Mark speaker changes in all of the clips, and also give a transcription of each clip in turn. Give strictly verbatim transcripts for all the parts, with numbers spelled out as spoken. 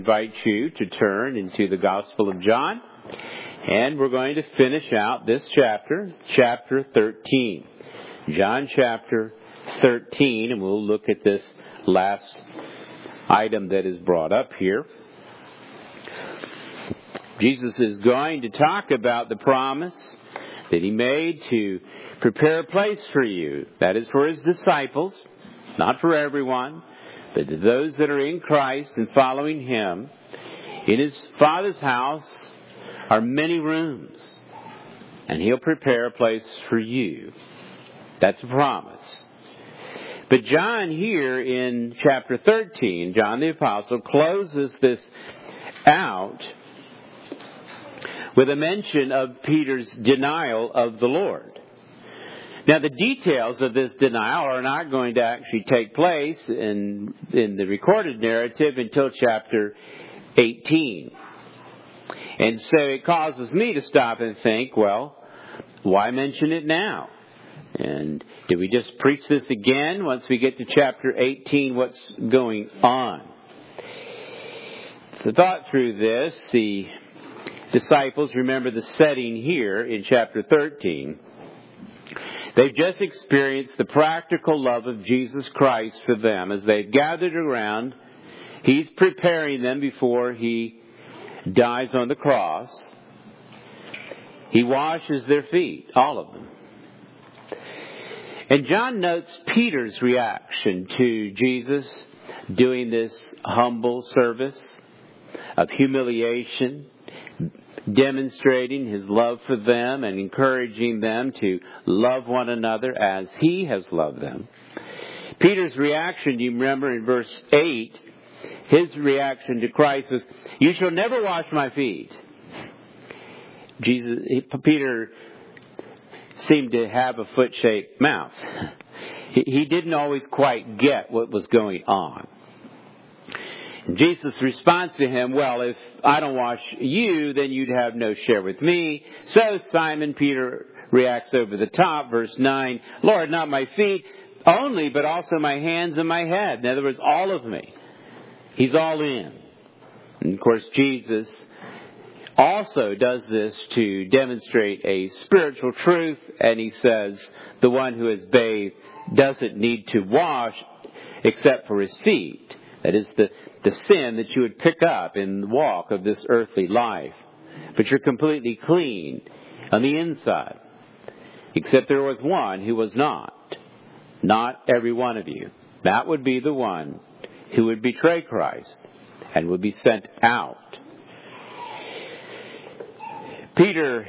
Speaker 1: invite you to turn into the Gospel of John, and we're going to finish out this chapter, chapter thirteen. John chapter thirteen, and we'll look at this last item that is brought up here. Jesus is going to talk about the promise that he made to prepare a place for you. That is for his disciples, not for everyone, but to those that are in Christ and following him. In his Father's house are many rooms, and he'll prepare a place for you. That's a promise. But John here in chapter thirteen, John the Apostle, closes this out with a mention of Peter's denial of the Lord. Now, the details of this denial are not going to actually take place in, in the recorded narrative until chapter eighteen. And so it causes me to stop and think, well, why mention it now? And did we just preach this again once we get to chapter eighteen? What's going on? So thought through this, the disciples, remember the setting here in chapter thirteen. They've just experienced the practical love of Jesus Christ for them. As they've gathered around, he's preparing them before he dies on the cross. He washes their feet, all of them. And John notes Peter's reaction to Jesus doing this humble service of humiliation, demonstrating his love for them and encouraging them to love one another as he has loved them. Peter's reaction, you remember in verse eight, his reaction to Christ was, "You shall never wash my feet." Jesus, Peter seemed to have a foot-shaped mouth. He didn't always quite get what was going on. Jesus responds to him, well, if I don't wash you, then you'd have no share with me. So Simon Peter reacts over the top, verse nine, "Lord, not my feet only, but also my hands and my head." In other words, all of me. He's all in. And of course, Jesus also does this to demonstrate a spiritual truth, and he says the one who is bathed doesn't need to wash except for his feet. That is the, the sin that you would pick up in the walk of this earthly life. But you're completely clean on the inside. Except there was one who was not. Not every one of you. That would be the one who would betray Christ and would be sent out. Peter,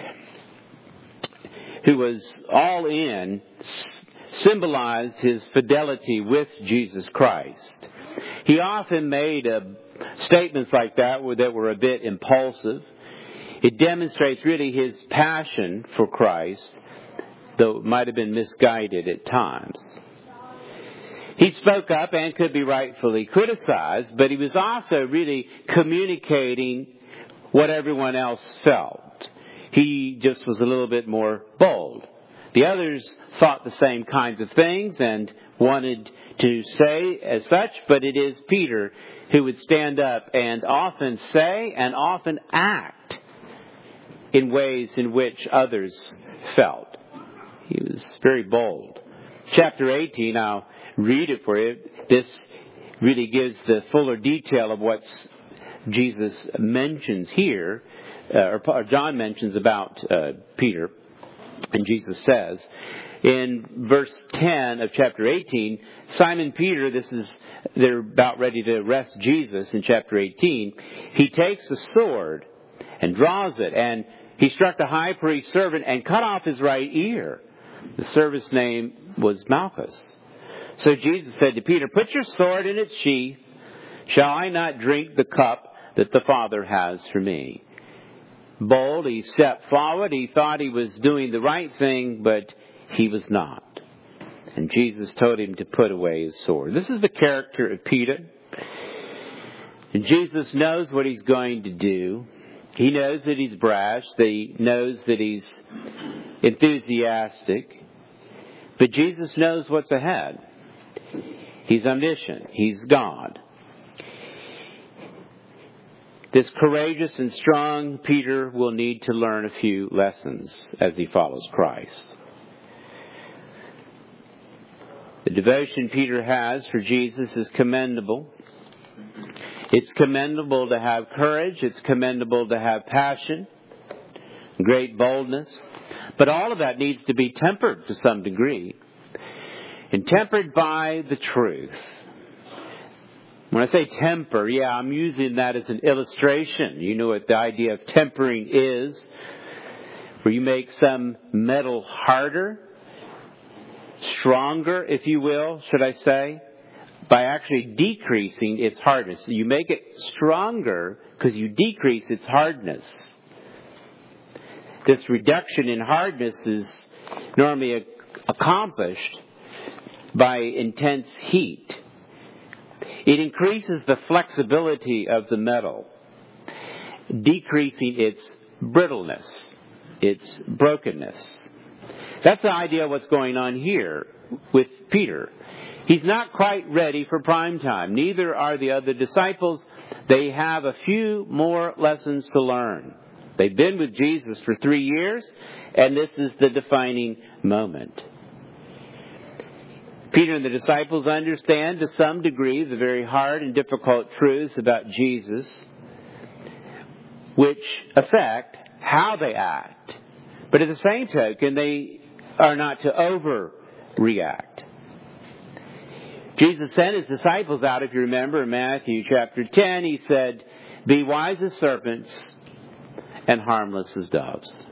Speaker 1: who was all in, symbolized his fidelity with Jesus Christ. He often made uh, statements like that that were a bit impulsive. It demonstrates really his passion for Christ, though it might have been misguided at times. He spoke up and could be rightfully criticized, but he was also really communicating what everyone else felt. He just was a little bit more bold. The others thought the same kinds of things and wanted to say as such, but it is Peter who would stand up and often say and often act in ways in which others felt. He was very bold. Chapter eighteen, I'll read it for you. This really gives the fuller detail of what Jesus mentions here, uh, or John mentions about uh, Peter. And Jesus says, in verse ten of chapter eighteen, Simon Peter, this is, they're about ready to arrest Jesus in chapter eighteen. He takes a sword and draws it, and he struck the high priest's servant and cut off his right ear. The servant's name was Malchus. So Jesus said to Peter, "Put your sword in its sheath. Shall I not drink the cup that the Father has for me?" Bold, he stepped forward. He thought he was doing the right thing, but he was not. And Jesus told him to put away his sword. This is the character of Peter. And Jesus knows what he's going to do. He knows that he's brash. He knows that he's enthusiastic. But Jesus knows what's ahead. He's omniscient. He's God. this courageous and strong Peter will need to learn a few lessons as he follows Christ. The devotion Peter has for Jesus is commendable. It's commendable to have courage. It's commendable to have passion, great boldness. But all of that needs to be tempered to some degree. And tempered by the truth. When I say temper, yeah, I'm using that as an illustration. You know what the idea of tempering is. Where you make some metal harder, stronger, if you will, should I say, by actually decreasing its hardness. So you make it stronger because you decrease its hardness. This reduction in hardness is normally accomplished by intense heat. It increases the flexibility of the metal, decreasing its brittleness, its brokenness. That's the idea of what's going on here with Peter. He's not quite ready for prime time. Neither are the other disciples. They have a few more lessons to learn. They've been with Jesus for three years, and this is the defining moment. Peter and the disciples understand to some degree the very hard and difficult truths about Jesus, which affect how they act. But at the same token, they are not to overreact. Jesus sent his disciples out, if you remember, in Matthew chapter ten. He said, "Be wise as serpents and harmless as doves."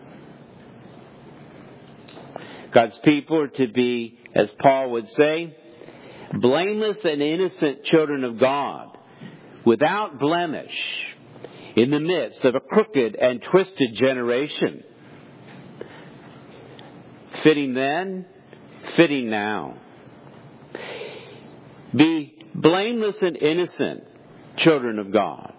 Speaker 1: God's people are to be, as Paul would say, blameless and innocent children of God, without blemish, in the midst of a crooked and twisted generation. Fitting then, fitting now. Be blameless and innocent children of God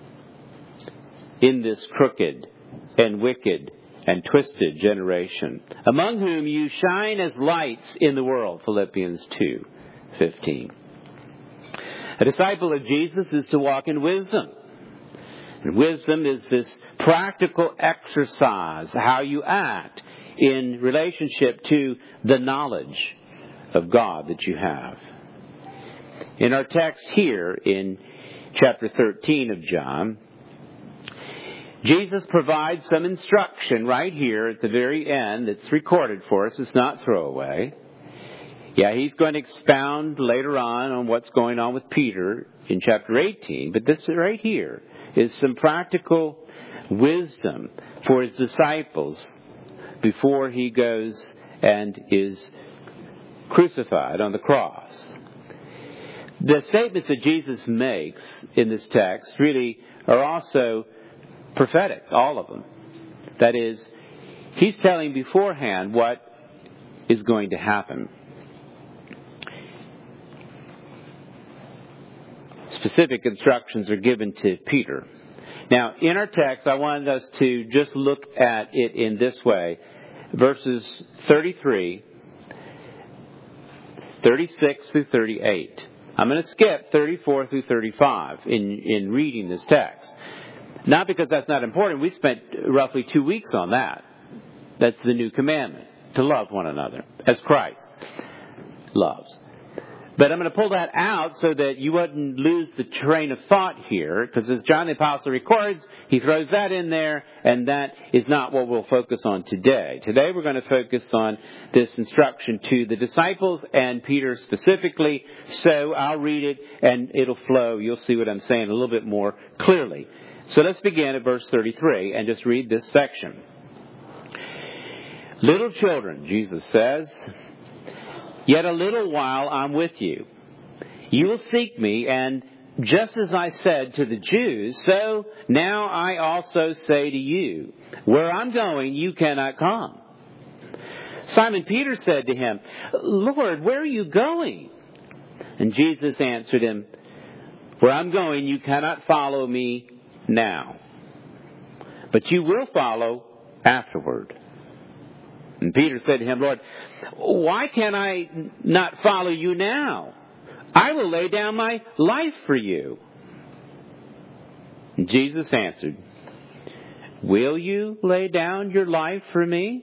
Speaker 1: in this crooked and wicked and twisted generation, among whom you shine as lights in the world, Philippians two fifteen. A disciple of Jesus is to walk in wisdom. And wisdom is this practical exercise, how you act in relationship to the knowledge of God that you have. In our text here in chapter thirteen of John, Jesus provides some instruction right here at the very end that's recorded for us. It's not throwaway. Yeah, he's going to expound later on on what's going on with Peter in chapter eighteen. But this right here is some practical wisdom for his disciples before he goes and is crucified on the cross. The statements that Jesus makes in this text really are also prophetic, all of them. That is, he's telling beforehand what is going to happen. Specific instructions are given to Peter. Now, in our text, I wanted us to just look at it in this way. Verses thirty-three, thirty-six through thirty-eight. I'm going to skip thirty-four through thirty-five in, in reading this text. Not because that's not important. We spent roughly two weeks on that. That's the new commandment, to love one another as Christ loves. But I'm going to pull that out so that you wouldn't lose the train of thought here, because as John the Apostle records, he throws that in there, and that is not what we'll focus on today. Today we're going to focus on this instruction to the disciples and Peter specifically. So I'll read it and it'll flow. You'll see what I'm saying a little bit more clearly. So let's begin at verse thirty-three and just read this section. Little children, Jesus says, yet a little while I'm with you. You will seek me, and just as I said to the Jews, so now I also say to you, where I'm going, you cannot come. Simon Peter said to him, Lord, where are you going? And Jesus answered him, where I'm going, you cannot follow me now, but you will follow afterward. And Peter said to him, Lord, why can I not follow you now? I will lay down my life for you. And Jesus answered, "Will you lay down your life for me?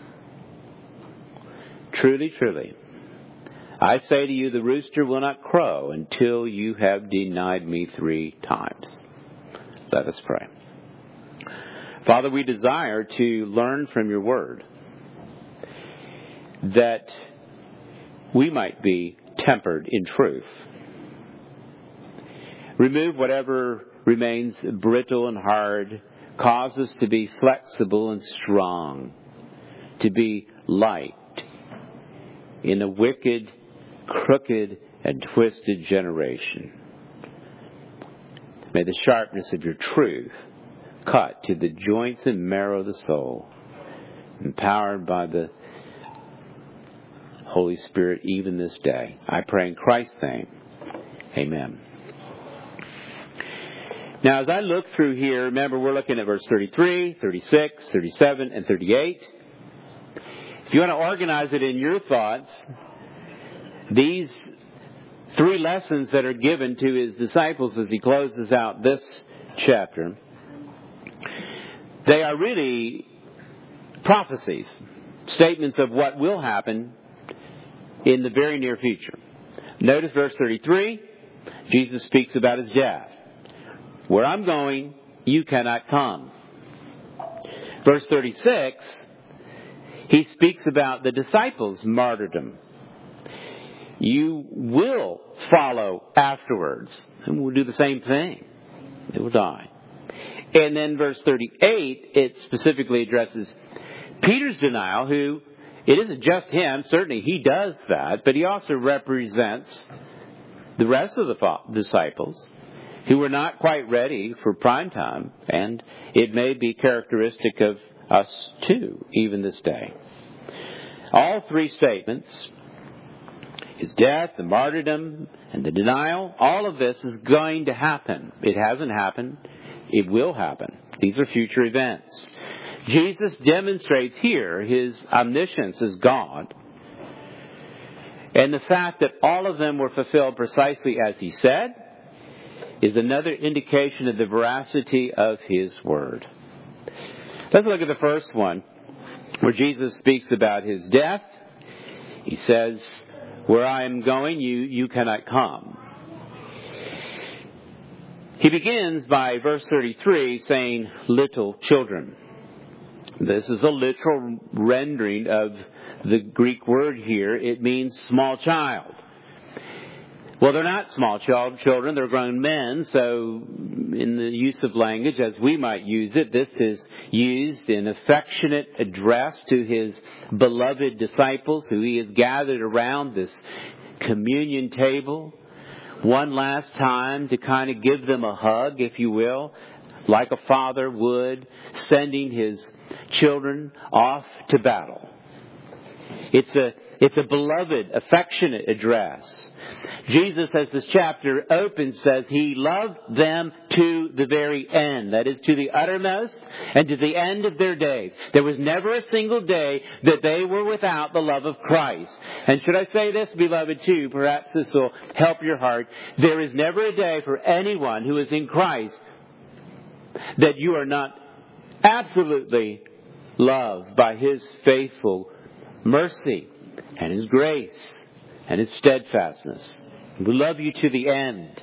Speaker 1: Truly, truly, I say to you, the rooster will not crow until you have denied me three times." Let us pray. Father, we desire to learn from your word, that we might be tempered in truth. Remove whatever remains brittle and hard. Cause us to be flexible and strong, to be light in a wicked, crooked, and twisted generation. May the sharpness of your truth cut to the joints and marrow of the soul, empowered by the Holy Spirit even this day. I pray in Christ's name. Amen. Now, as I look through here, remember we're looking at verse thirty-three, thirty-six, thirty-seven, and thirty-eight. If you want to organize it in your thoughts, these three lessons that are given to his disciples as he closes out this chapter, they are really prophecies, statements of what will happen in the very near future. Notice verse thirty-three, Jesus speaks about his death. Where I'm going, you cannot come. Verse thirty-six, he speaks about the disciples' martyrdom. You will follow afterwards, and we'll do the same thing. They will die. And then verse thirty-eight, it specifically addresses Peter's denial, who, it isn't just him, certainly he does that, but he also represents the rest of the disciples who were not quite ready for prime time, and it may be characteristic of us too, even this day. All three statements, his death, the martyrdom, and the denial, all of this is going to happen. It hasn't happened. It will happen. These are future events. Jesus demonstrates here his omniscience as God, and the fact that all of them were fulfilled precisely as he said is another indication of the veracity of his word. Let's look at the first one, where Jesus speaks about his death. He says, "Where I am going, you, you cannot come." He begins by verse thirty-three saying, "Little children." This is a literal rendering of the Greek word here. It means small child. Well, they're not small child children, they're grown men, so in the use of language as we might use it, this is used in affectionate address to his beloved disciples who he has gathered around this communion table one last time to kind of give them a hug, if you will, like a father would, sending his children off to battle. It's a, it's a beloved, affectionate address. Jesus, as this chapter opens, says he loved them to the very end. That is, to the uttermost and to the end of their days. There was never a single day that they were without the love of Christ. And should I say this, beloved, too, perhaps this will help your heart. There is never a day for anyone who is in Christ that you are not absolutely loved by his faithful mercy and his grace and his steadfastness. We love you to the end.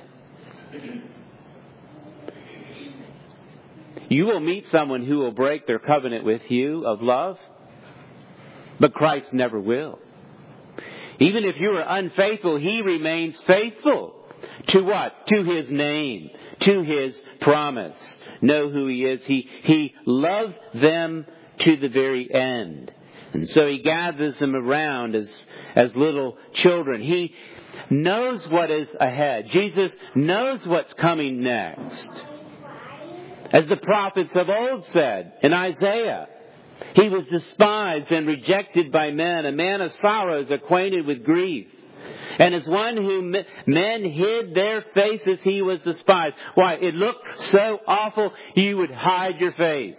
Speaker 1: You will meet someone who will break their covenant with you of love, but Christ never will. Even if you are unfaithful, he remains faithful to what? To his name, to his promise. Know who he is. He, he loved them to the very end. And so he gathers them around as, as little children. He knows what is ahead. Jesus knows what's coming next. As the prophets of old said in Isaiah, he was despised and rejected by men, a man of sorrows, acquainted with grief. And as one whom men hid their faces, he was despised. Why? It looked so awful, you would hide your face.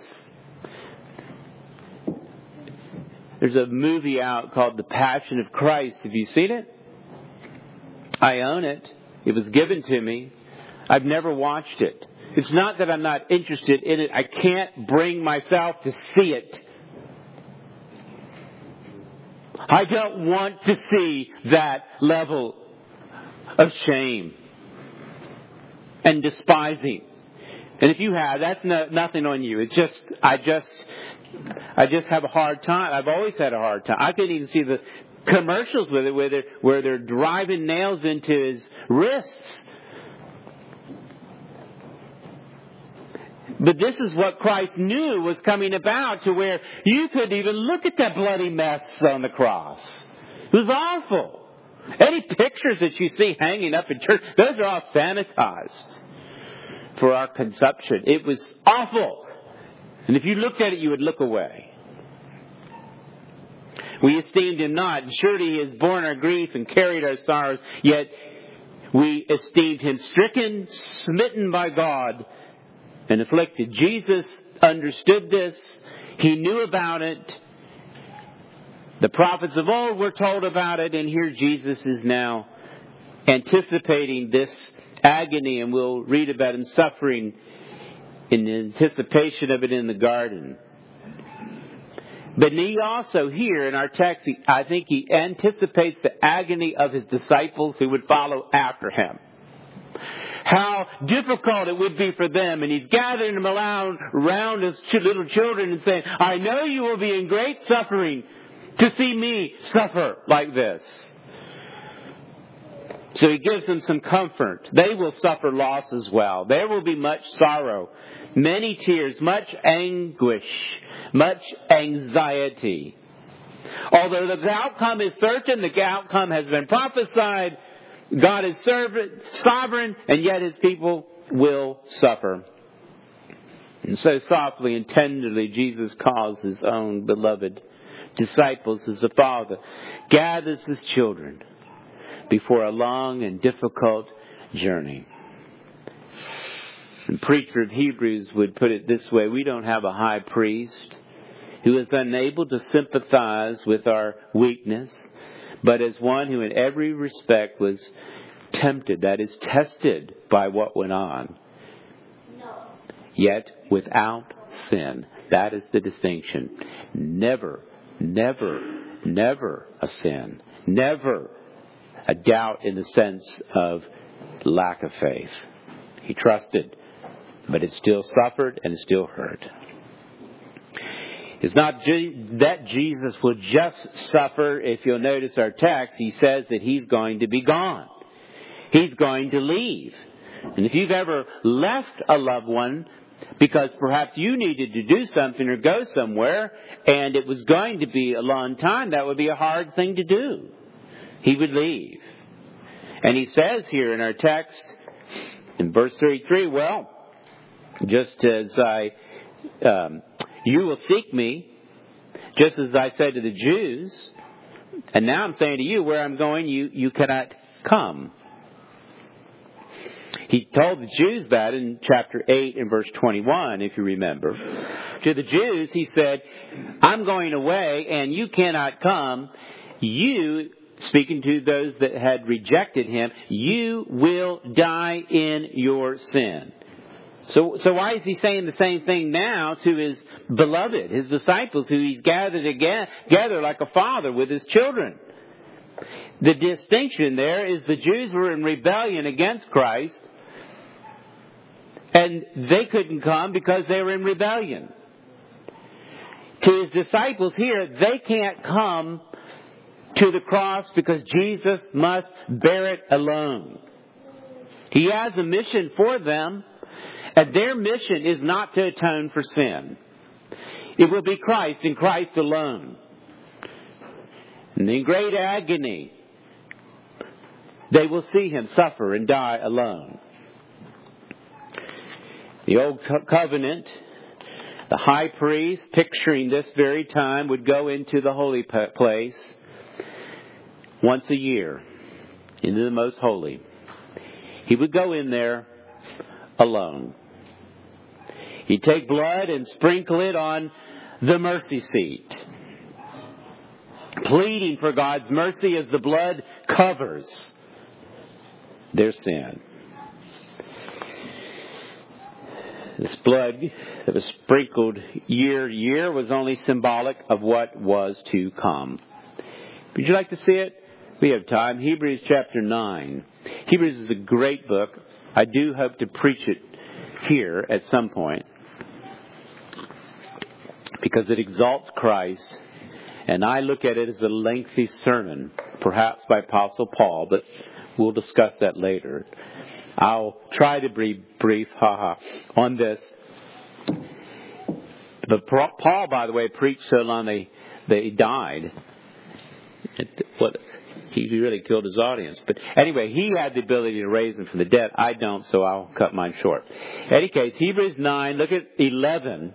Speaker 1: There's a movie out called The Passion of Christ. Have you seen it? I own it. It was given to me. I've never watched it. It's not that I'm not interested in it. I can't bring myself to see it. I don't want to see that level of shame and despising. And if you have, that's no, nothing on you. It's just, I just, I just have a hard time. I've always had a hard time. I couldn't even see the commercials with it where they're, where they're driving nails into his wrists. But this is what Christ knew was coming about, to where you couldn't even look at that bloody mess on the cross. It was awful. Any pictures that you see hanging up in church, those are all sanitized for our consumption. It was awful. And if you looked at it, you would look away. We esteemed him not. Surely he has borne our grief and carried our sorrows. Yet we esteemed him stricken, smitten by God, and afflicted. Jesus understood this. He knew about it. The prophets of old were told about it. And here Jesus is now anticipating this agony. And we'll read about him suffering in anticipation of it in the garden. But he also here in our text, I think he anticipates the agony of his disciples who would follow after him. How difficult it would be for them. And he's gathering them around, around his little children and saying, I know you will be in great suffering to see me suffer like this. So he gives them some comfort. They will suffer loss as well. There will be much sorrow, many tears, much anguish, much anxiety. Although the outcome is certain, the outcome has been prophesied, God is sovereign, and yet his people will suffer. And so softly and tenderly, Jesus calls his own beloved disciples as a father, gathers his children before a long and difficult journey. The preacher of Hebrews would put it this way: we don't have a high priest who is unable to sympathize with our weakness, but as one who in every respect was tempted, that is, tested by what went on, yet without sin. That is the distinction. Never, never, never a sin. Never a doubt in the sense of lack of faith. He trusted, but it still suffered and it still hurt. It's not that Jesus will just suffer. If you'll notice our text, he says that he's going to be gone. He's going to leave. And if you've ever left a loved one because perhaps you needed to do something or go somewhere and it was going to be a long time, that would be a hard thing to do. He would leave. And he says here in our text, in verse thirty-three, well, just as I... Um, You will seek me, just as I said to the Jews. And now I'm saying to you, where I'm going, you, you cannot come. He told the Jews that in chapter eight and verse twenty-one, if you remember. To the Jews, he said, I'm going away and you cannot come. You, speaking to those that had rejected him, you will die in your sin. So, so why is he saying the same thing now to his beloved, his disciples, who he's gathered together like a father with his children? The distinction there is the Jews were in rebellion against Christ, and they couldn't come because they were in rebellion. To his disciples here, they can't come to the cross because Jesus must bear it alone. He has a mission for them. And their mission is not to atone for sin. It will be Christ and Christ alone. And in great agony, they will see him suffer and die alone. The old covenant, the high priest, picturing this very time, would go into the holy place once a year, into the most holy. He would go in there alone. He'd take blood and sprinkle it on the mercy seat, pleading for God's mercy as the blood covers their sin. This blood that was sprinkled year to year was only symbolic of what was to come. Would you like to see it? We have time. Hebrews chapter nine. Hebrews is a great book. I do hope to preach it here at some point, because it exalts Christ, and I look at it as a lengthy sermon, perhaps by Apostle Paul, but we'll discuss that later. I'll try to be brief, haha, on this. But Paul, by the way, preached so long they, they died. It, what, he really killed his audience. But anyway, he had the ability to raise them from the dead. I don't, so I'll cut mine short. In any case, Hebrews nine, look at eleven.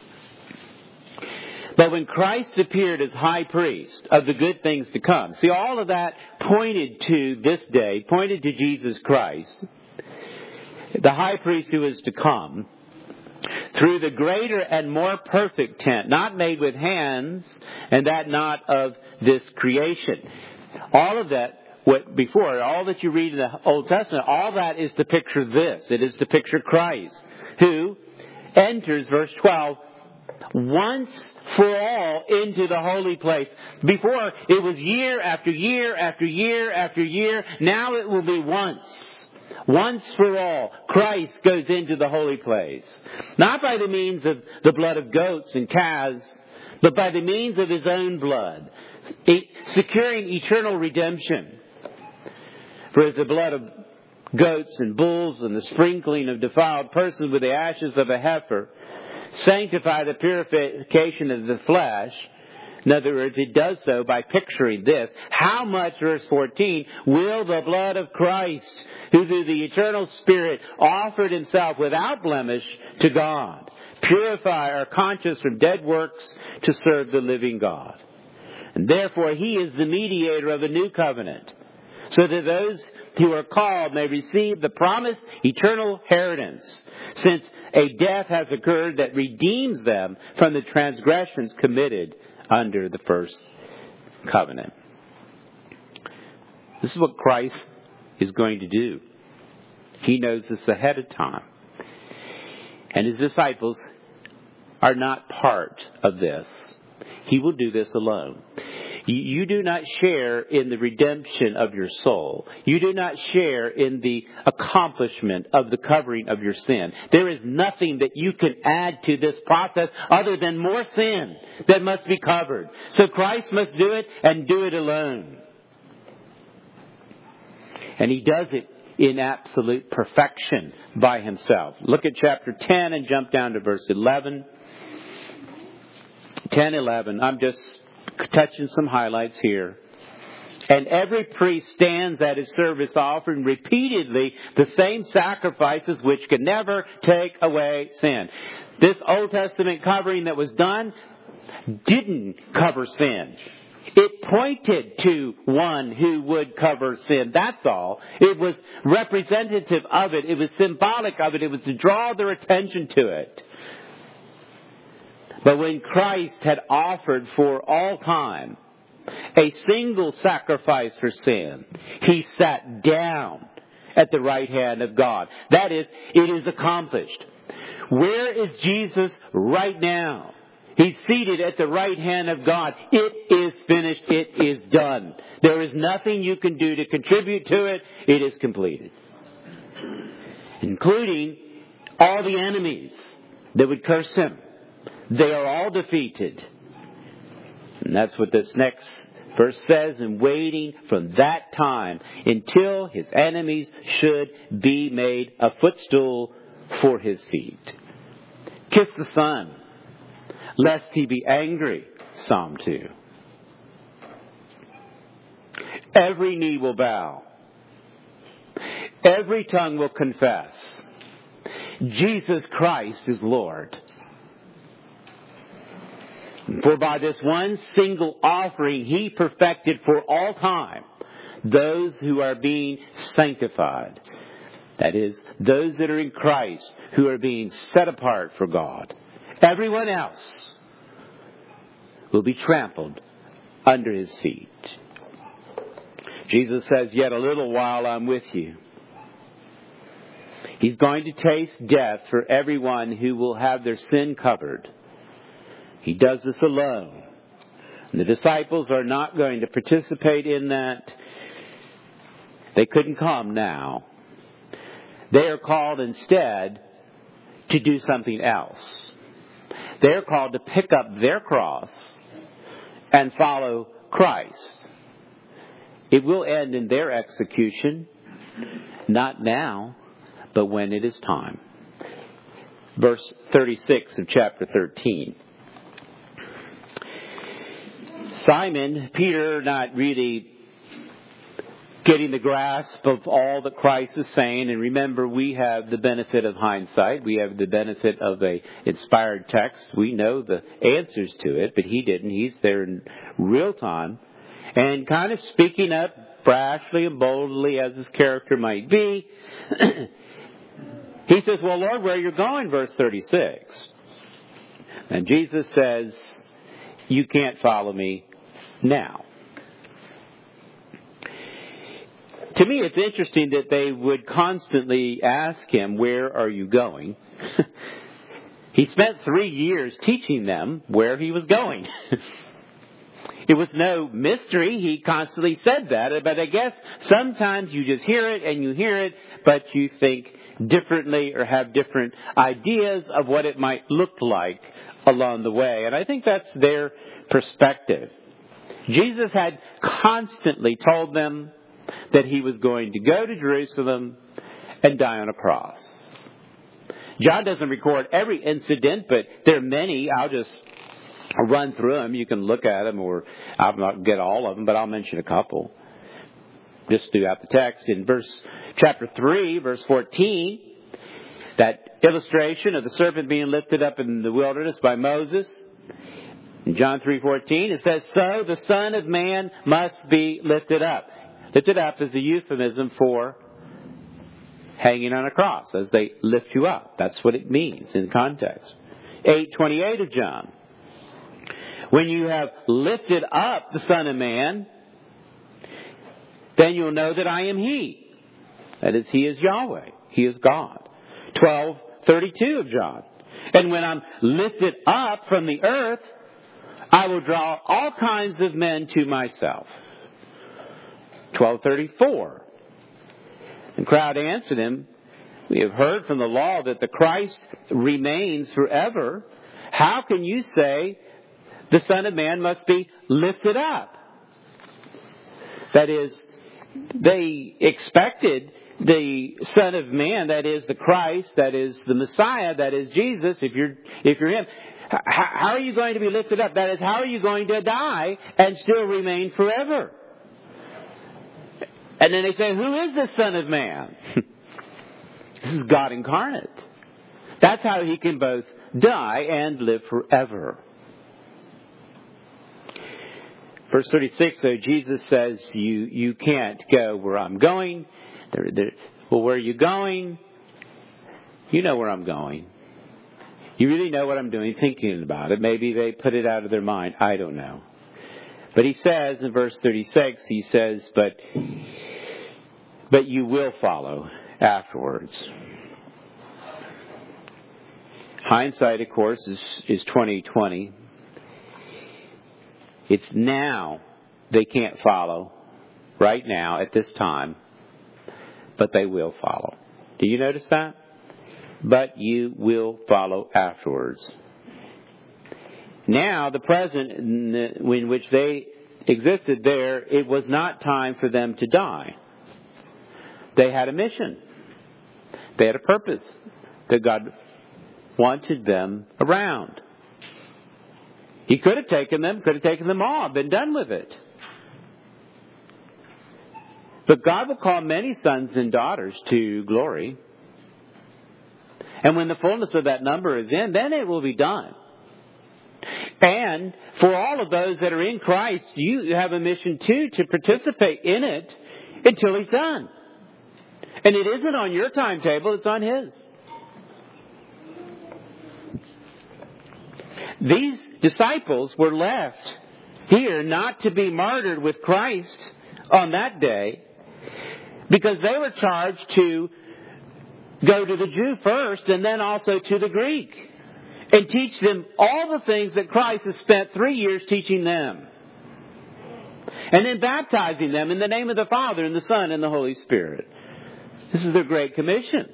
Speaker 1: But when Christ appeared as high priest of the good things to come. See, all of that pointed to this day, pointed to Jesus Christ, the high priest who is to come, through the greater and more perfect tent, not made with hands, and that not of this creation. All of that, what before, all that you read in the Old Testament, all that is to picture this. It is to picture Christ, who enters, verse twelve, once for all into the holy place. Before, it was year after year after year after year. Now it will be once. Once for all, Christ goes into the holy place. Not by the means of the blood of goats and calves, but by the means of His own blood, securing eternal redemption. For as the blood of goats and bulls and the sprinkling of defiled persons with the ashes of a heifer sanctify the purification of the flesh. In other words, it does so by picturing this. How much, verse fourteen, will the blood of Christ, who through the eternal Spirit offered Himself without blemish to God, purify our conscience from dead works to serve the living God? And therefore He is the mediator of a new covenant, so that those who are called may receive the promised eternal inheritance, since a death has occurred that redeems them from the transgressions committed under the first covenant. This is what Christ is going to do. He knows this ahead of time. And His disciples are not part of this. He will do this alone. You do not share in the redemption of your soul. You do not share in the accomplishment of the covering of your sin. There is nothing that you can add to this process other than more sin that must be covered. So Christ must do it, and do it alone. And He does it in absolute perfection by Himself. Look at chapter ten and jump down to verse eleven. ten, eleven. I'm just touching some highlights here. And every priest stands at his service offering repeatedly the same sacrifices which can never take away sin. This Old Testament covering that was done didn't cover sin. It pointed to one who would cover sin. That's all. It was representative of it. It was symbolic of it. It was to draw their attention to it. But when Christ had offered for all time a single sacrifice for sin, He sat down at the right hand of God. That is, it is accomplished. Where is Jesus right now? He's seated at the right hand of God. It is finished. It is done. There is nothing you can do to contribute to it. It is completed. Including all the enemies that would curse Him. They are all defeated. And that's what this next verse says, and waiting from that time until His enemies should be made a footstool for His feet. Kiss the Son, lest He be angry. Psalm two. Every knee will bow. Every tongue will confess. Jesus Christ is Lord. For by this one single offering He perfected for all time those who are being sanctified. That is, those that are in Christ, who are being set apart for God. Everyone else will be trampled under His feet. Jesus says, yet a little while I'm with you. He's going to taste death for everyone who will have their sin covered. He does this alone. And the disciples are not going to participate in that. They couldn't come now. They are called instead to do something else. They are called to pick up their cross and follow Christ. It will end in their execution, not now, but when it is time. Verse thirty-six of chapter thirteen. Simon, Peter, not really getting the grasp of all that Christ is saying. And remember, we have the benefit of hindsight. We have the benefit of a inspired text. We know the answers to it, but he didn't. He's there in real time. And kind of speaking up brashly and boldly as his character might be, he says, well, Lord, where are you going? Verse thirty-six. And Jesus says, you can't follow me now. To me, it's interesting that they would constantly ask him, where are you going? He spent three years teaching them where he was going. It was no mystery. He constantly said that. But I guess sometimes you just hear it and you hear it, but you think differently or have different ideas of what it might look like along the way. And I think that's their perspective. Jesus had constantly told them that he was going to go to Jerusalem and die on a cross. John doesn't record every incident, but there are many. I'll just run through them. You can look at them, or I'll not get all of them, but I'll mention a couple just throughout the text. In verse chapter three, verse fourteen, that illustration of the serpent being lifted up in the wilderness by Moses. In John three fourteen, it says, so the Son of Man must be lifted up. Lifted up is a euphemism for hanging on a cross, as they lift you up. That's what it means in context. eight twenty-eight of John. When you have lifted up the Son of Man, then you'll know that I am He. That is, He is Yahweh. He is God. twelve thirty-two of John. And when I'm lifted up from the earth, I will draw all kinds of men to myself. twelve thirty-four. The crowd answered him, we have heard from the law that the Christ remains forever. How can you say the Son of Man must be lifted up? That is, they expected the Son of Man, that is the Christ, that is the Messiah, that is Jesus, if you're, if you're Him. How are you going to be lifted up? That is, how are you going to die and still remain forever? And then they say, who is the Son of Man? This is God incarnate. That's how He can both die and live forever. Verse thirty-six, so Jesus says, you, you can't go where I'm going. They're, they're, well, where are you going? You know where I'm going. You really know what I'm doing, thinking about it. Maybe they put it out of their mind. I don't know. But he says in verse thirty-six, he says, but, but you will follow afterwards. Hindsight, of course, is, is twenty twenty. It's now they can't follow, right now, at this time, but they will follow. Do you notice that? But you will follow afterwards. Now, the present in which they existed there, it was not time for them to die. They had a mission. They had a purpose that God wanted them around. He could have taken them, could have taken them all, been done with it. But God will call many sons and daughters to glory. And when the fullness of that number is in, then it will be done. And for all of those that are in Christ, you have a mission too to participate in it until He's done. And it isn't on your timetable, it's on His. These disciples were left here not to be martyred with Christ on that day, because they were charged to go to the Jew first and then also to the Greek and teach them all the things that Christ has spent three years teaching them. And then baptizing them in the name of the Father and the Son and the Holy Spirit. This is their Great Commission.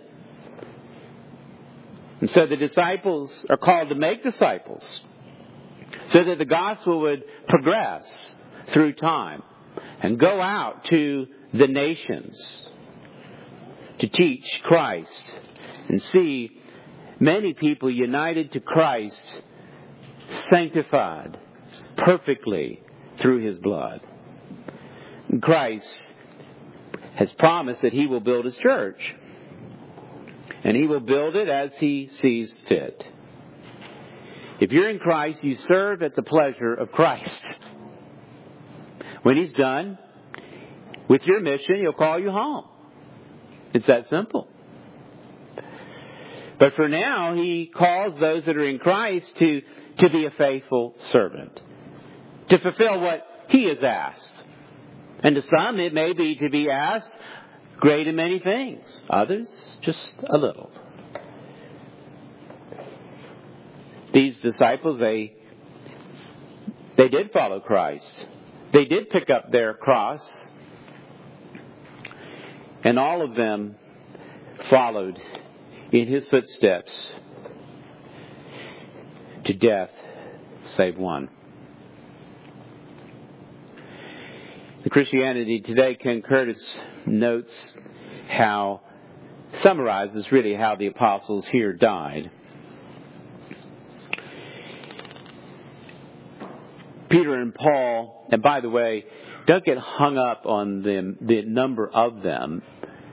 Speaker 1: And so the disciples are called to make disciples so that the gospel would progress through time and go out to the nations to teach Christ and see many people united to Christ, sanctified perfectly through His blood. And Christ has promised that He will build His church. And He will build it as He sees fit. If you're in Christ, you serve at the pleasure of Christ. When He's done with your mission, He'll call you home. It's that simple. But for now, He calls those that are in Christ to, to be a faithful servant. To fulfill what He has asked. And to some, it may be to be asked great and many things. Others, just a little. These disciples, they, they did follow Christ. They did pick up their cross. And all of them followed in His footsteps to death, save one. The Christianity Today, Ken Curtis notes how, summarizes really how the apostles here died. Peter and Paul, and by the way, don't get hung up on them, the number of them.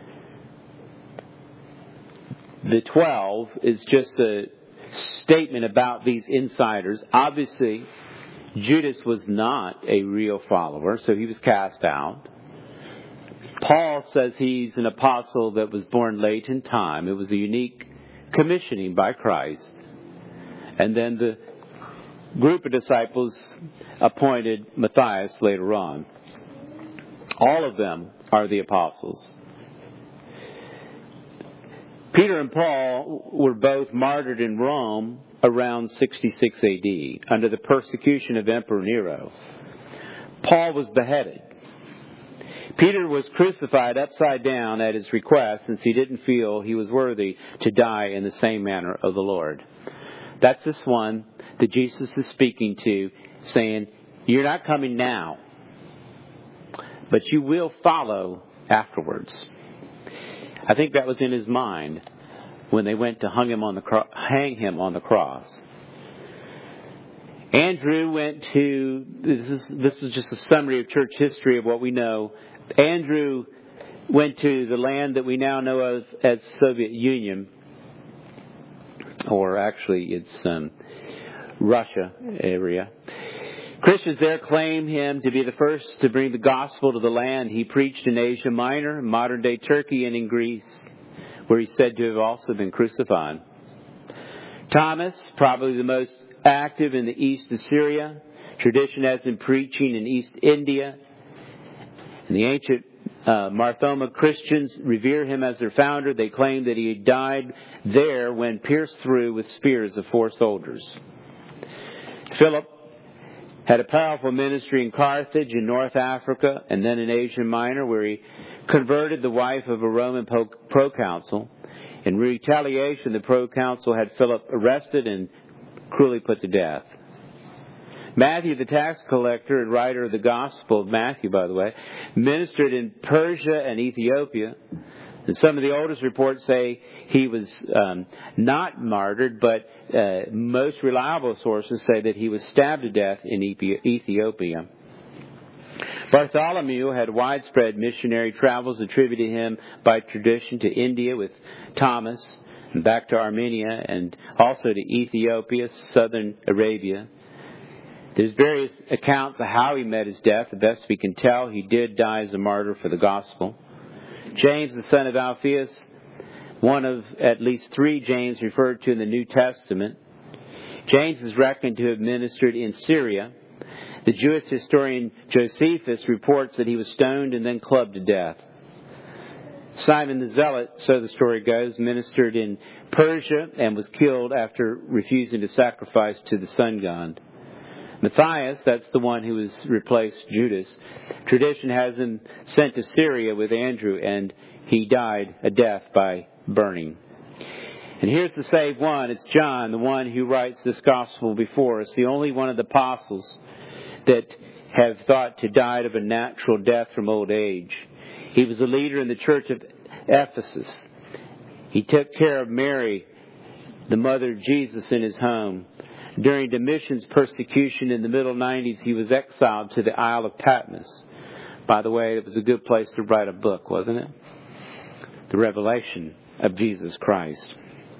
Speaker 1: The twelve is just a statement about these insiders. Obviously, Judas was not a real follower, so he was cast out. Paul says he's an apostle that was born late in time. It was a unique commissioning by Christ. And then the group of disciples appointed Matthias later on. All of them are the apostles. Peter and Paul were both martyred in Rome around sixty-six A D under the persecution of Emperor Nero. Paul was beheaded. Peter was crucified upside down at his request, since he didn't feel he was worthy to die in the same manner of the Lord. That's this one that Jesus is speaking to, saying, you're not coming now, but you will follow afterwards. I think that was in his mind when they went to hang him on the cro- hang him on the cross. Andrew went to, this is, this is just a summary of church history of what we know. Andrew went to the land that we now know of as Soviet Union, or actually it's um, Russia area. Christians there claim him to be the first to bring the gospel to the land. He preached in Asia Minor, modern-day Turkey, and in Greece, where he's said to have also been crucified. Thomas, probably the most active in the east of Syria. Tradition has him preaching in East India. And the ancient uh, Marthoma Christians revere him as their founder. They claim that he died there when pierced through with spears of four soldiers. Philip had a powerful ministry in Carthage in North Africa and then in Asia Minor, where he converted the wife of a Roman proconsul. In retaliation, the proconsul had Philip arrested and cruelly put to death. Matthew, the tax collector and writer of the Gospel of Matthew, by the way, ministered in Persia and Ethiopia. And some of the oldest reports say he was um, not martyred, but uh, most reliable sources say that he was stabbed to death in Ethiopia. Bartholomew had widespread missionary travels attributed to him by tradition to India with Thomas, and back to Armenia, and also to Ethiopia, southern Arabia. There's various accounts of how he met his death. The best we can tell, he did die as a martyr for the gospel. James, the son of Alphaeus, one of at least three James referred to in the New Testament. James is reckoned to have ministered in Syria. The Jewish historian Josephus reports that he was stoned and then clubbed to death. Simon the Zealot, so the story goes, ministered in Persia and was killed after refusing to sacrifice to the sun god. Matthias, that's the one who has replaced Judas, tradition has him sent to Syria with Andrew, and he died a death by burning. And here's the saved one. It's John, the one who writes this gospel before us, the only one of the apostles that have thought to die of a natural death from old age. He was a leader in the church of Ephesus. He took care of Mary, the mother of Jesus, in his home. During Domitian's persecution in the middle nineties, he was exiled to the Isle of Patmos. By the way, it was a good place to write a book, wasn't it? The revelation of Jesus Christ.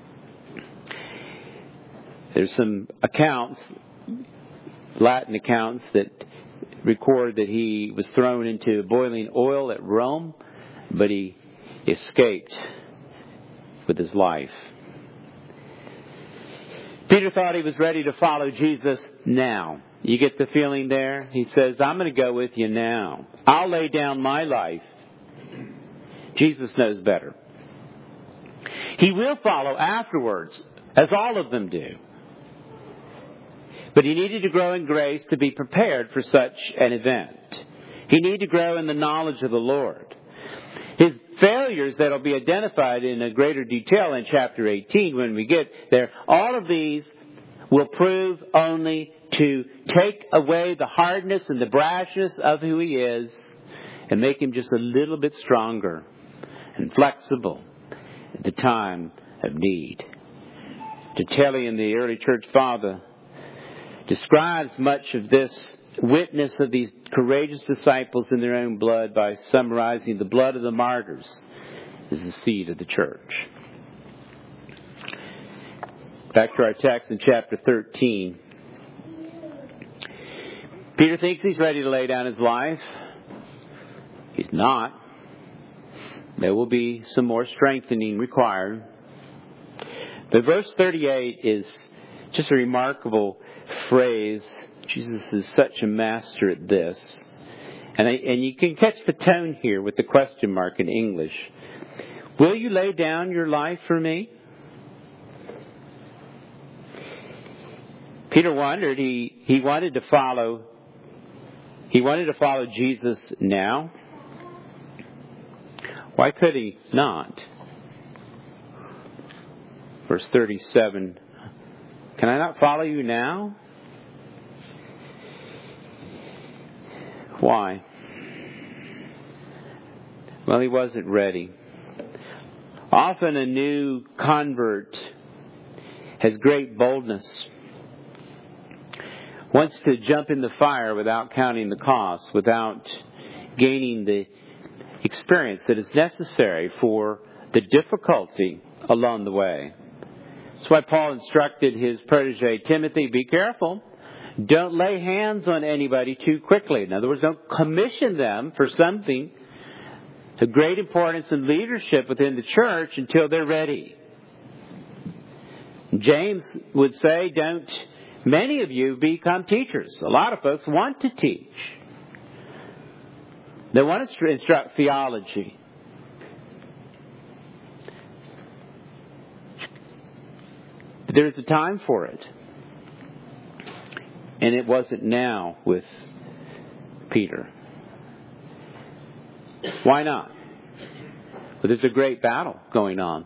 Speaker 1: There's some accounts, Latin accounts, that record that he was thrown into boiling oil at Rome, but he escaped with his life. Peter thought he was ready to follow Jesus now. You get the feeling there? He says, I'm going to go with you now. I'll lay down my life. Jesus knows better. He will follow afterwards, as all of them do. But he needed to grow in grace to be prepared for such an event. He needed to grow in the knowledge of the Lord. His failures that will be identified in a greater detail in chapter eighteen when we get there, all of these will prove only to take away the hardness and the brashness of who he is and make him just a little bit stronger and flexible at the time of need. Tertullian, the early church father, describes much of this witness of these courageous disciples in their own blood by summarizing the blood of the martyrs is the seed of the church. Back to our text in chapter thirteen. Peter thinks he's ready to lay down his life. He's not. There will be some more strengthening required. But verse thirty-eight is just a remarkable phrase. Jesus is such a master at this. And, I, and you can catch the tone here with the question mark in English. Will you lay down your life for me? Peter wondered, he, he wanted to follow, he wanted to follow Jesus now. Why could he not? Verse thirty-seven, can I not follow you now? Why? Well, he wasn't ready. Often a new convert has great boldness, wants to jump in the fire without counting the cost, without gaining the experience that is necessary for the difficulty along the way. That's why Paul instructed his protege Timothy, be careful. Don't lay hands on anybody too quickly. In other words, don't commission them for something of great importance in leadership within the church until they're ready. James would say, don't many of you become teachers. A lot of folks want to teach. They want to instruct theology. But there's a time for it. And it wasn't now with Peter. Why not? But there's a great battle going on.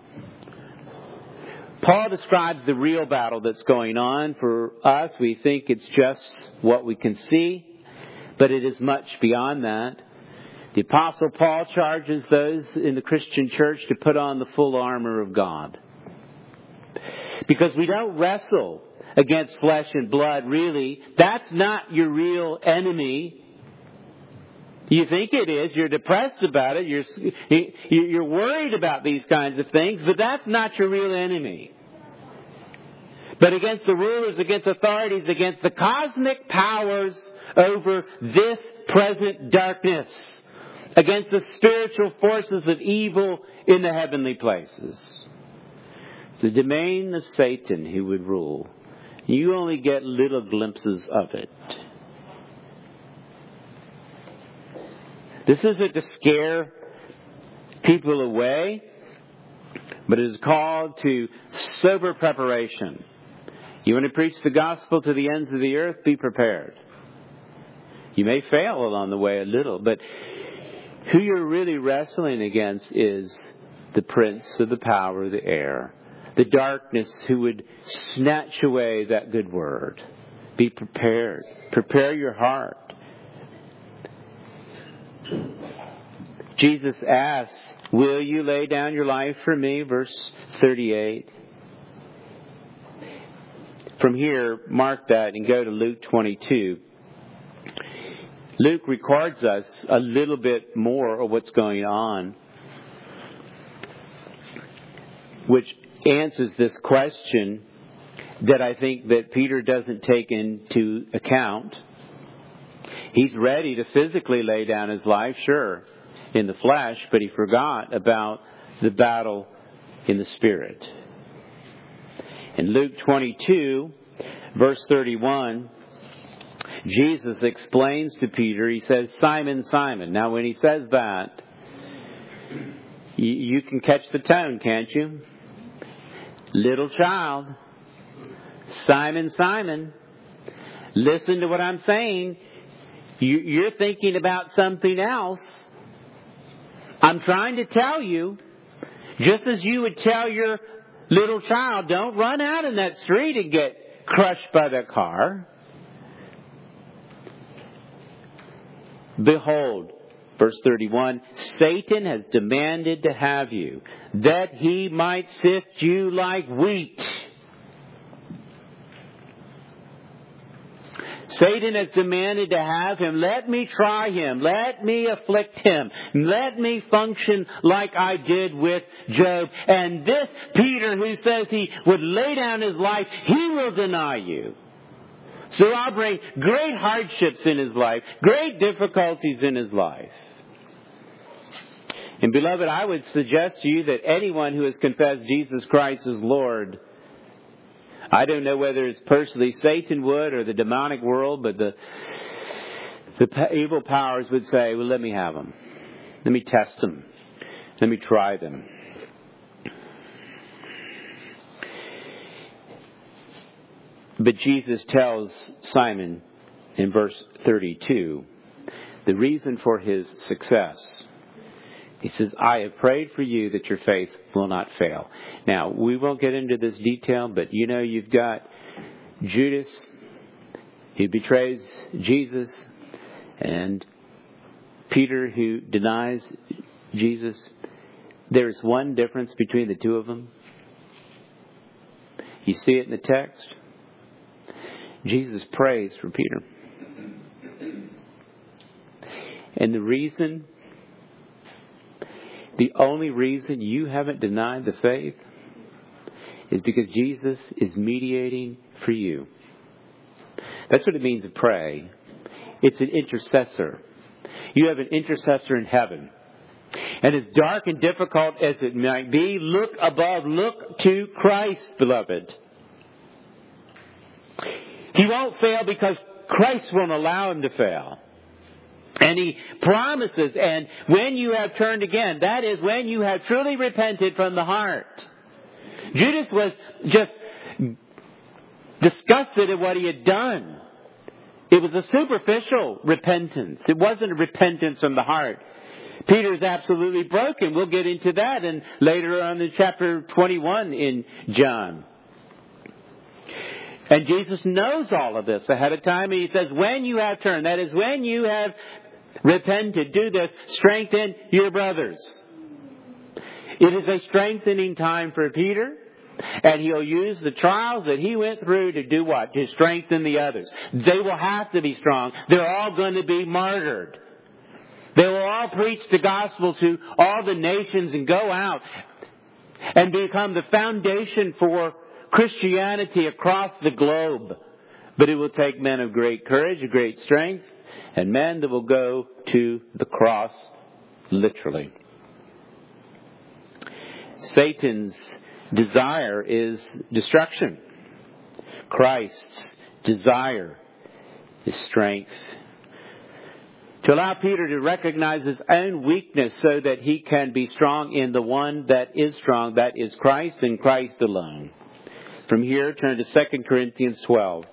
Speaker 1: Paul describes the real battle that's going on. For us, we think it's just what we can see, but it is much beyond that. The Apostle Paul charges those in the Christian church to put on the full armor of God. Because we don't wrestle against flesh and blood, really. That's not your real enemy. You think it is. You're depressed about it. You're, you're worried about these kinds of things, but that's not your real enemy. But against the rulers, against authorities, against the cosmic powers over this present darkness, against the spiritual forces of evil in the heavenly places. It's the domain of Satan who would rule. You only get little glimpses of it. This isn't to scare people away, but it is called to sober preparation. You want to preach the gospel to the ends of the earth? Be prepared. You may fail along the way a little, but who you're really wrestling against is the prince of the power of the air, the darkness who would snatch away that good word. Be prepared. Prepare your heart. Jesus asked, will you lay down your life for me? Verse thirty-eight. From here, mark that and go to Luke twenty-two. Luke records us a little bit more of what's going on, which answers this question that I think that Peter doesn't take into account. He's ready to physically lay down his life, sure, in the flesh, but he forgot about the battle in the Spirit. In Luke twenty-two, verse thirty-one, Jesus explains to Peter, he says, Simon, Simon. Now when he says that, you, you can catch the tone, can't you? Little child, Simon, Simon, listen to what I'm saying. You, you're thinking about something else. I'm trying to tell you, just as you would tell your little child, don't run out in that street and get crushed by the car. Behold, verse thirty-one, Satan has demanded to have you, that he might sift you like wheat. Satan has demanded to have him. Let me try him. Let me afflict him. Let me function like I did with Job. And this Peter, who says he would lay down his life, he will deny you. So I'll bring great hardships in his life, great difficulties in his life. And beloved, I would suggest to you that anyone who has confessed Jesus Christ as Lord, I don't know whether it's personally Satan would or the demonic world, but the the evil powers would say, well, let me have them. Let me test them. Let me try them. But Jesus tells Simon in verse thirty-two the reason for his success. He says, I have prayed for you that your faith will not fail. Now, we won't get into this detail, but you know you've got Judas, who betrays Jesus, and Peter, who denies Jesus. There's one difference between the two of them. You see it in the text. Jesus prays for Peter. And the reason, the only reason you haven't denied the faith is because Jesus is mediating for you. That's what it means to pray. It's an intercessor. You have an intercessor in heaven. And as dark and difficult as it might be, look above, look to Christ, beloved. He won't fail because Christ won't allow him to fail. And he promises, and when you have turned again, that is when you have truly repented from the heart. Judas was just disgusted at what he had done. It was a superficial repentance. It wasn't a repentance from the heart. Peter's absolutely broken. We'll get into that in later on in chapter twenty-one in John. And Jesus knows all of this ahead of time. And he says, when you have turned, that is when you have repented, do this, strengthen your brothers. It is a strengthening time for Peter. And he'll use the trials that he went through to do what? To strengthen the others. They will have to be strong. They're all going to be martyred. They will all preach the gospel to all the nations and go out and become the foundation for Christianity across the globe. But it will take men of great courage, of great strength, and men that will go to the cross literally. Satan's desire is destruction. Christ's desire is strength. To allow Peter to recognize his own weakness so that he can be strong in the one that is strong, that is Christ and Christ alone. From here, turn to Second Corinthians twelve.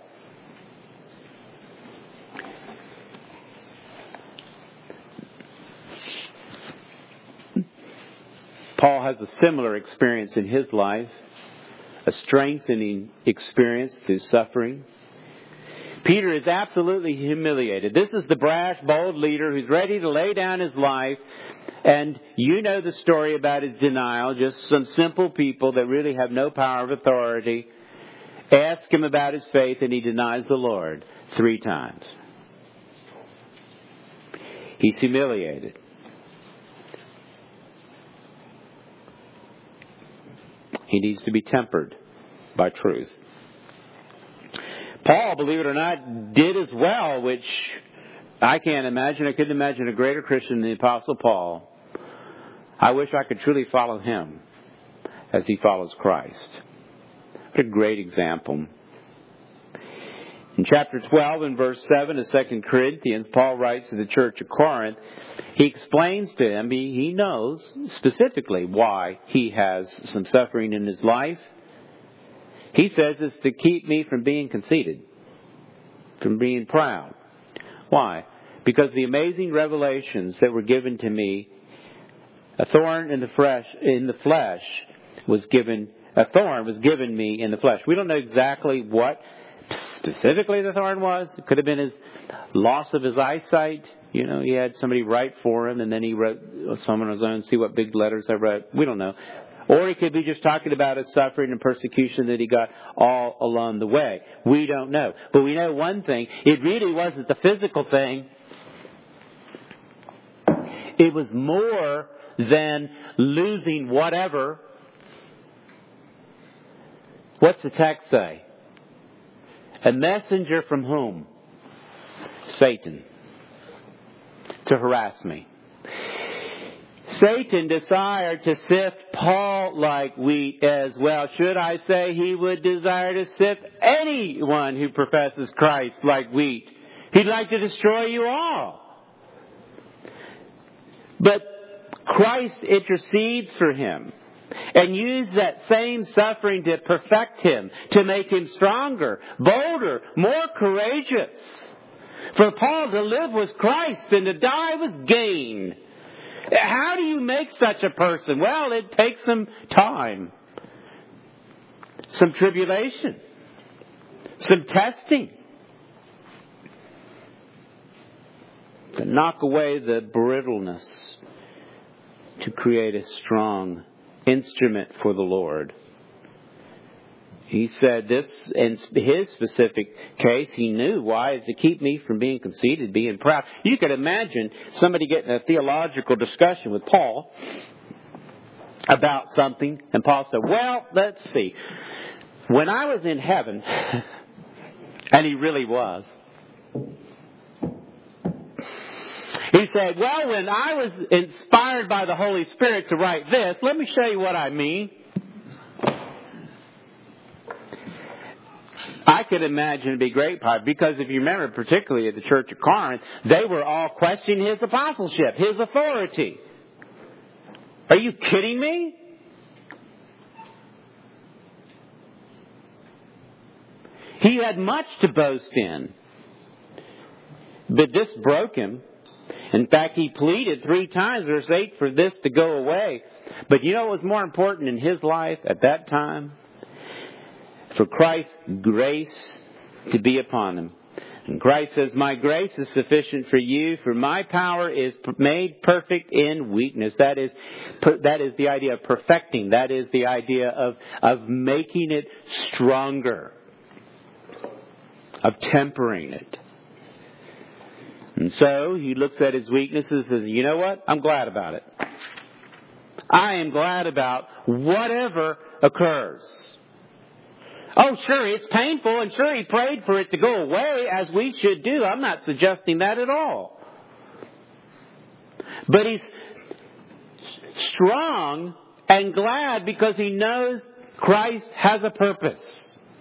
Speaker 1: Paul has a similar experience in his life, a strengthening experience through suffering. Peter is absolutely humiliated. This is the brash, bold leader who's ready to lay down his life. And you know the story about his denial. Just some simple people that really have no power of authority ask him about his faith, and he denies the Lord three times. He's humiliated. He needs to be tempered by truth. Paul, believe it or not, did as well, which I can't imagine. I couldn't imagine a greater Christian than the Apostle Paul. I wish I could truly follow him as he follows Christ. What a great example. In chapter twelve and verse seven of Second Corinthians, Paul writes to the church of Corinth. He explains to them, he, he knows specifically why he has some suffering in his life. He says it's to keep me from being conceited, from being proud. Why? Because the amazing revelations that were given to me, a thorn in the flesh, in the flesh was given, a thorn was given me in the flesh. We don't know exactly what specifically the thorn was. It could have been his loss of his eyesight. You know, he had somebody write for him, and then he wrote some on his own, see what big letters I wrote. We don't know. Or he could be just talking about his suffering and persecution that he got all along the way. We don't know. But we know one thing. It really wasn't the physical thing. It was more than losing whatever. What's the text say? A messenger from whom? Satan. To harass me. Satan desired to sift Paul like wheat as well. Should I say he would desire to sift anyone who professes Christ like wheat? He'd like to destroy you all. But Christ intercedes for him and uses that same suffering to perfect him, to make him stronger, bolder, more courageous. For Paul, to live was Christ and to die was gain. How do you make such a person? Well, it takes some time, some tribulation, some testing to knock away the brittleness, to create a strong instrument for the Lord. He said this, in his specific case, he knew why, is to keep me from being conceited, being proud. You could imagine somebody getting a theological discussion with Paul about something, and Paul said, well, let's see. When I was in heaven, and he really was, he said, well, when I was inspired by the Holy Spirit to write this, let me show you what I mean. I could imagine it'd be great, because if you remember, particularly at the Church of Corinth, they were all questioning his apostleship, his authority. Are you kidding me? He had much to boast in. But this broke him. In fact, he pleaded three times, verse eight, for this to go away. But you know what was more important in his life at that time? For Christ's grace to be upon him. And Christ says, my grace is sufficient for you, for my power is made perfect in weakness. That is, that is the idea of perfecting. That is the idea of, of making it stronger. Of tempering it. And so he looks at his weaknesses and says, you know what? I'm glad about it. I am glad about whatever occurs. Oh, sure, it's painful, and sure, he prayed for it to go away, as we should do. I'm not suggesting that at all. But he's strong and glad because he knows Christ has a purpose.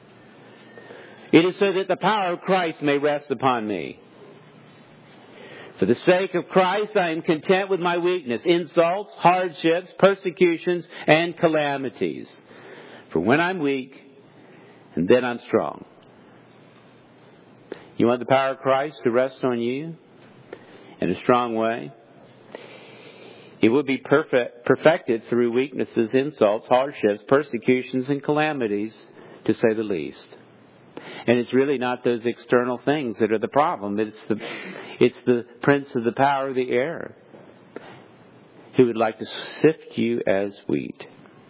Speaker 1: It is so that the power of Christ may rest upon me. For the sake of Christ, I am content with my weakness, insults, hardships, persecutions, and calamities. For when I'm weak, and then I'm strong. You want the power of Christ to rest on you in a strong way? It will be perfect, perfected through weaknesses, insults, hardships, persecutions, and calamities, to say the least. And it's really not those external things that are the problem. It's the, it's the prince of the power of the air who would like to sift you as wheat.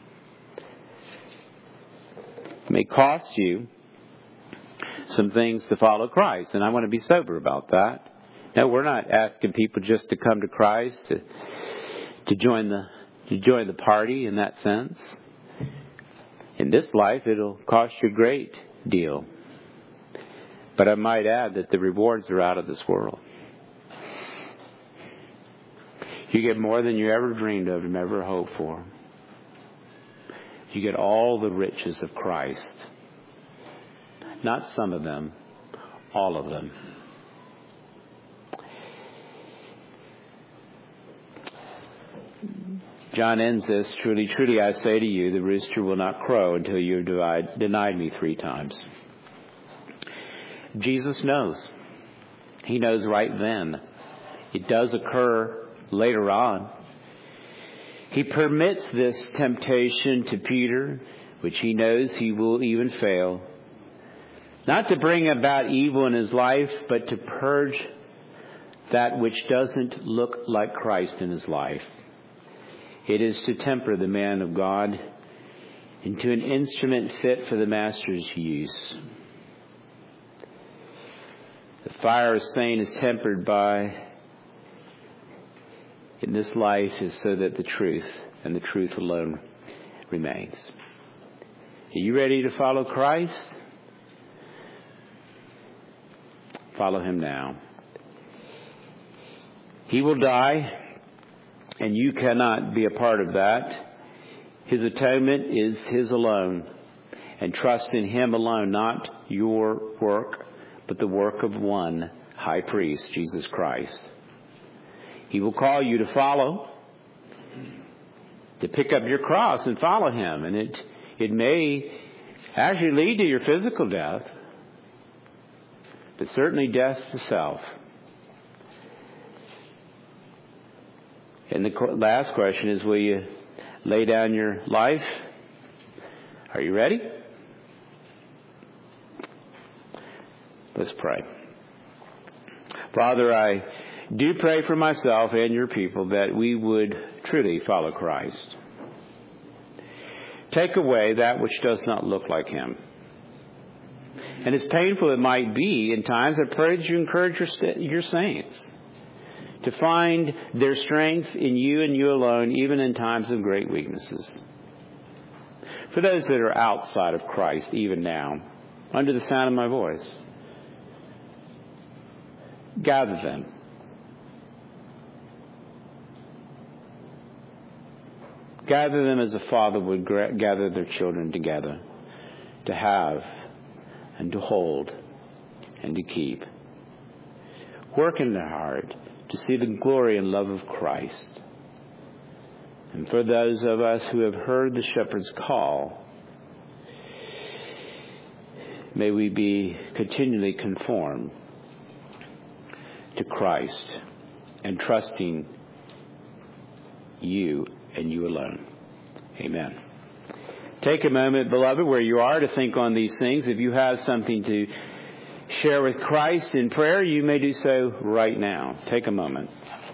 Speaker 1: It may cost you some things to follow Christ, and I want to be sober about that. No, we're not asking people just to come to Christ to to join the to join the party in that sense. In this life, it'll cost you a great deal. But I might add that the rewards are out of this world. You get more than you ever dreamed of and ever hoped for. You get all the riches of Christ. Not some of them, all of them. John ends this, truly, truly I say to you, the rooster will not crow until you have denied me three times. Jesus knows. He knows right then. It does occur later on. He permits this temptation to Peter, which he knows he will even fail. Not to bring about evil in his life, but to purge that which doesn't look like Christ in his life. It is to temper the man of God into an instrument fit for the master's use. The fire of Satan is tempered by, in this life, is so that the truth and the truth alone remains. Are you ready to follow Christ? Follow him now. He will die, and you cannot be a part of that. His atonement is his alone. And trust in him alone, not your work, but the work of one high priest, Jesus Christ. He will call you to follow, to pick up your cross and follow him. And it, it may actually lead to your physical death, but certainly death to self. And the last question is, will you lay down your life? Are you ready? Let's pray. Father, I do pray for myself and your people that we would truly follow Christ. Take away that which does not look like him. And as painful it might be in times, I pray that you encourage your, your saints to find their strength in you and you alone, even in times of great weaknesses. For those that are outside of Christ, even now, under the sound of my voice, gather them. Gather them as a father would gather their children together, to have and to hold and to keep. Work in their heart to see the glory and love of Christ. And for those of us who have heard the shepherd's call, may we be continually conformed to Christ and trusting you and you alone. Amen. Take a moment, beloved, where you are to think on these things. If you have something to share with Christ in prayer, you may do so right now. Take a moment.